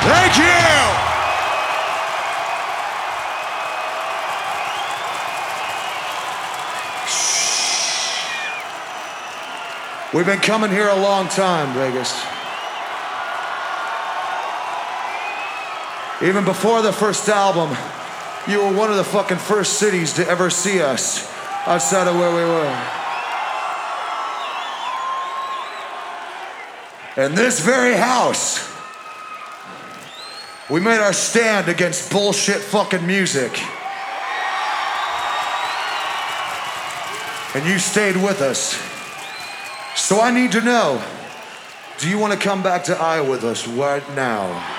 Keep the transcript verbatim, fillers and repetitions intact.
Thank you! We've been coming here a long time, Vegas. Even before the first album, you were one of the fucking first cities to ever see us outside of where we were. In this very house, we made our stand against bullshit fucking music. And you stayed with us. So I need to know, do you want to come back to I with us right now?